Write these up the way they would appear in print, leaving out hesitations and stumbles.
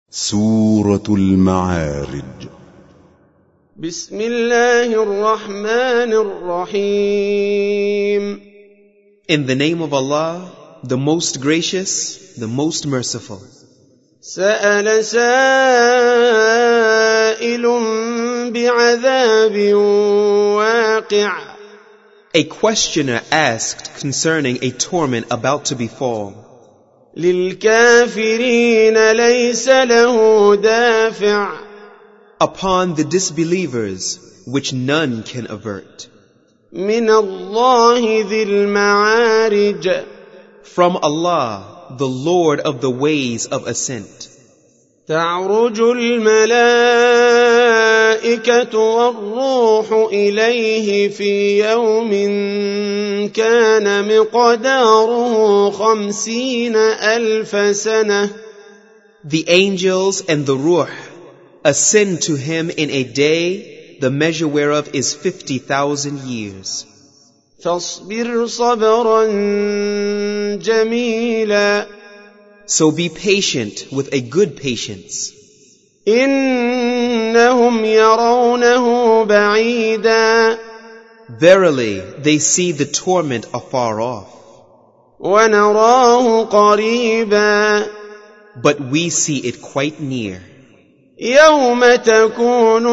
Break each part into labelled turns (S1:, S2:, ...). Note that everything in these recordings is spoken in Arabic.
S1: سورة المعارج.
S2: بسم الله الرحمن الرحيم.
S3: In the name of Allah, the most gracious, the most merciful.
S2: سأل سائل بعذاب واقع.
S3: A questioner asked concerning a torment about to befall.
S2: للكافرين ليس له دافع.
S3: Upon the disbelievers, which none can avert.
S2: من الله ذي المعارج.
S3: From Allah, the Lord of the ways of ascent.
S2: تعرج الملائكة والروح إليه في يوم كان مقداره 50,000 سنة.
S3: The angels and the Ruh ascend to him in a day, the measure whereof is 50,000 years.
S2: فاصبر صبرا جميلا.
S3: So be patient with a good patience.
S2: إنهم يرونه بعيدا.
S3: Verily, they see the torment afar off.
S2: ونراه قريبا.
S3: But we see it quite near.
S2: يوم تكون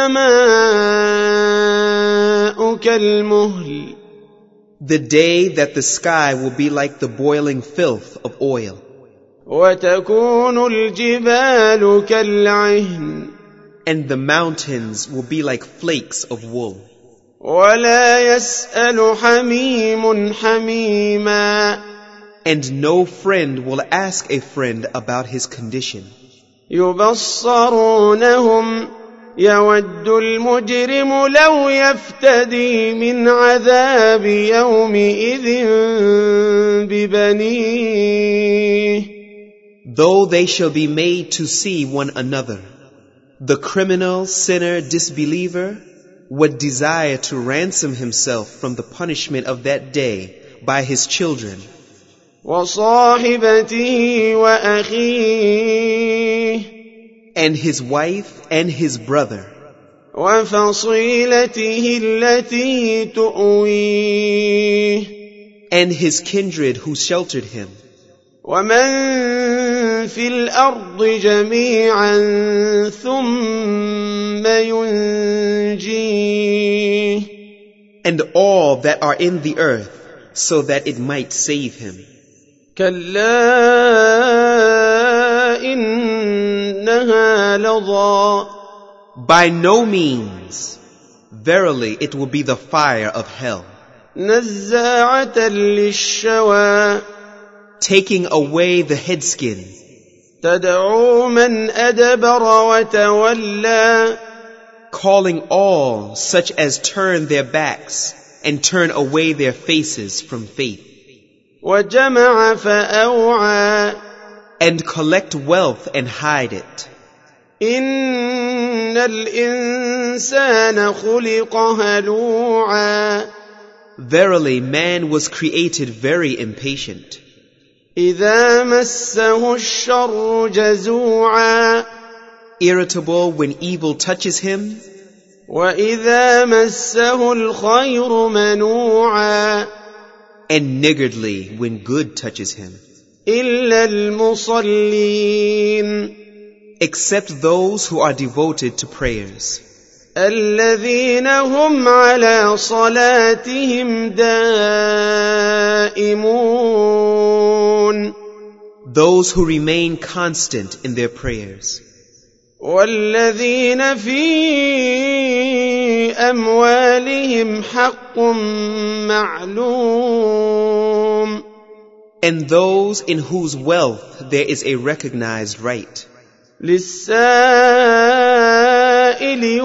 S2: السماء كالمهل.
S3: The day that the sky will be like the boiling filth of oil.
S2: وتكون الجبال كالعهن.
S3: And the mountains will be like flakes of wool.
S2: ولا يسأل حميم حميما.
S3: And no friend will ask a friend about his condition.
S2: يبصرونهم يود المجرم لو يفتدي من عذاب يومئذ ببنيه.
S3: Though they shall be made to see one another, the criminal, sinner, disbeliever would desire to ransom himself from the punishment of that day by his children.
S2: وصاحبته وأخيه.
S3: And his wife and his brother.
S2: وفصيلته التي تؤويه.
S3: And his kindred who sheltered him.
S2: ومن في الأرض جميعا ثم ينجيه.
S3: And all that are in the earth, so that it might save him.
S2: كلا إنها لظى.
S3: By no means. Verily, it will be the fire of hell.
S2: نزاعة للشوى.
S3: Taking away the headskin.
S2: تدعو من أدبر وتولى.
S3: Calling all such as turn their backs and turn away their faces from faith.
S2: وجمع فأوعى.
S3: And collect wealth and hide it.
S2: إن الإنسان خلق هلوعا.
S3: Verily, man was created very impatient.
S2: إذا مسه الشر جزوعا.
S3: Irritable when evil touches him.
S2: وإذا مسه الخير منوعا.
S3: And niggardly when good touches him.
S2: إلا المصلين.
S3: Except those who are devoted to prayers.
S2: الذين هم على صلاتهم دائمون.
S3: Those who remain constant in their prayers.
S2: والذين في أموالهم حق معلوم.
S3: And those in whose wealth there is a recognized right.
S2: للسائل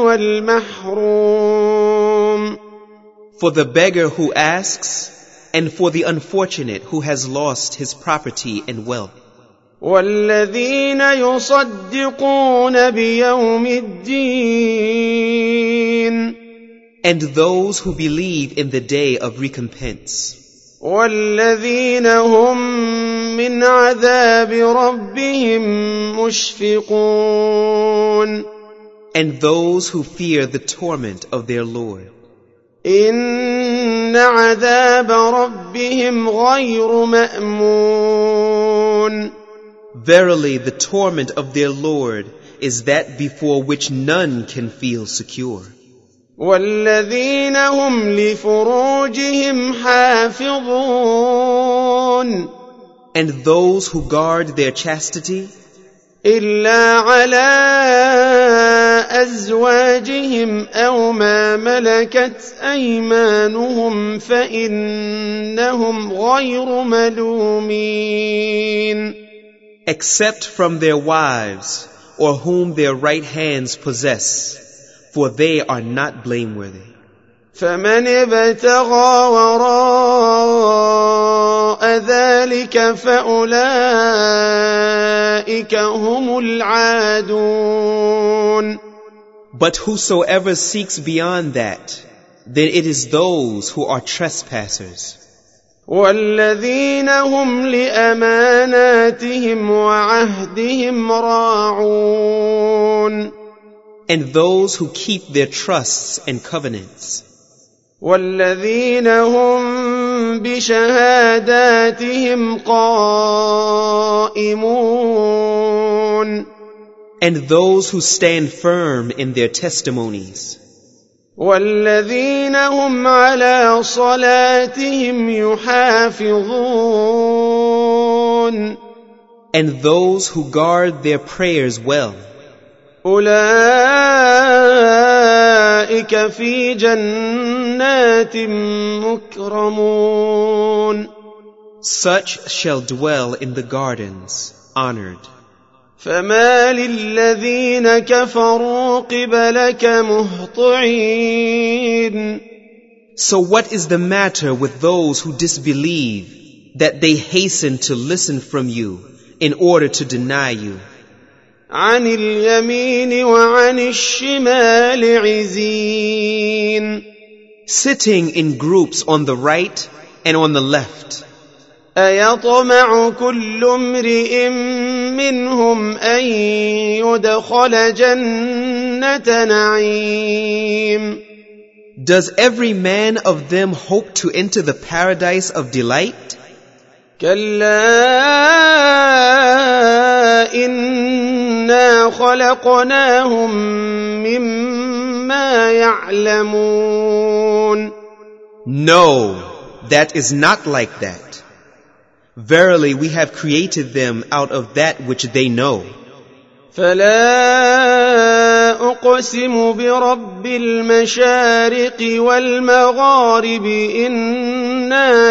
S2: والمحروم.
S3: For the beggar who asks, and for the unfortunate who has lost his property and wealth.
S2: والذين يصدقون بيوم الدين.
S3: And those who believe in the day of recompense.
S2: والذين هم من عذاب ربهم مشفقون
S3: And those who fear the torment of their Lord.
S2: إن عذاب ربهم غير مأمون
S3: Verily, the torment of their Lord is that before which none can feel secure.
S2: والذين هم لفروجهم حافظون
S3: And those who guard their chastity,
S2: إلا على أزواجهم أو ما ملكت أيمانهم فإنهم غير ملومين
S3: except from their wives or whom their right hands possess, for they are not blameworthy.
S2: فمن ابتغى وراء ذلك فأولئك هم العادون
S3: But whosoever seeks beyond that, then it is those who are trespassers.
S2: والذين هم لأماناتهم وعهدهم راعون
S3: And those who keep their trusts and covenants.
S2: والذين هم بشهاداتهم قائمون
S3: And those who stand firm in their testimonies.
S2: والذين هم على صلاتهم يحافظون
S3: And those who guard their prayers well.
S2: أولئك في جنات مكرمون
S3: Such shall dwell in the gardens, honored.
S2: فما للذين كفروا قبلك مهطعين
S3: So what is the matter with those who disbelieve, that they hasten to listen from you in order to deny you?
S2: عن اليمين وعن الشمال عزين
S3: Sitting in groups on the right and on the left.
S2: أيطمع كل امرئ منهم أن يدخل جنة نعيم
S3: Does every man of them hope to enter the paradise of delight?
S2: كلا إنا خلقناهم مما يعلمون
S3: No, that is not like that. Verily, we have created them out of that which they know.
S2: فلا أقسم برب المشارق والمغارب إنا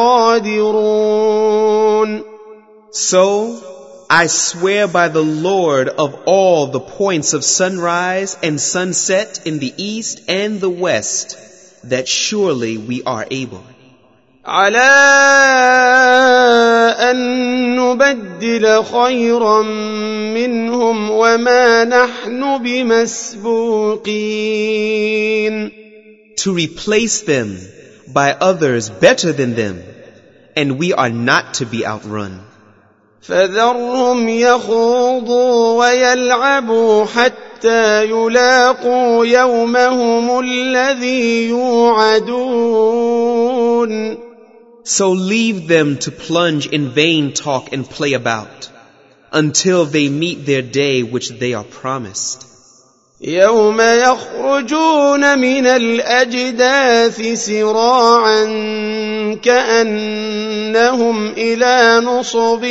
S2: لقادرون
S3: So, I swear by the Lord of all the points of sunrise and sunset in the east and the west, that surely we are able.
S2: على أن نبدل خيرا منهم وما نحن بمسبوقين
S3: To replace them by others better than them, and we are not to be outrun.
S2: فذرهم يخوضوا ويلعبوا حتى يلاقوا يومهم الذي يوعدون
S3: So leave them to plunge in vain talk and play about, until they meet their day which they are promised.
S2: يوم يخرجون من الأجداث سراعا كأنهم إلى نصب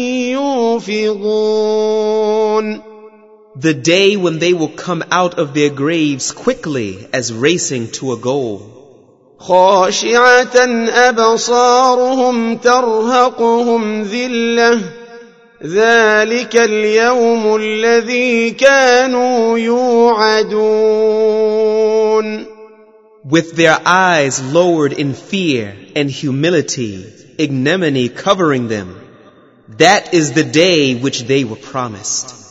S2: يوفضون
S3: The day when they will come out of their graves quickly as racing to a goal.
S2: خاشعة أبصارهم ترهقهم ذلة ذلك اليوم الذي كانوا يوعدون
S3: With their eyes lowered in fear and humility, ignominy covering them. That is the day which they were promised.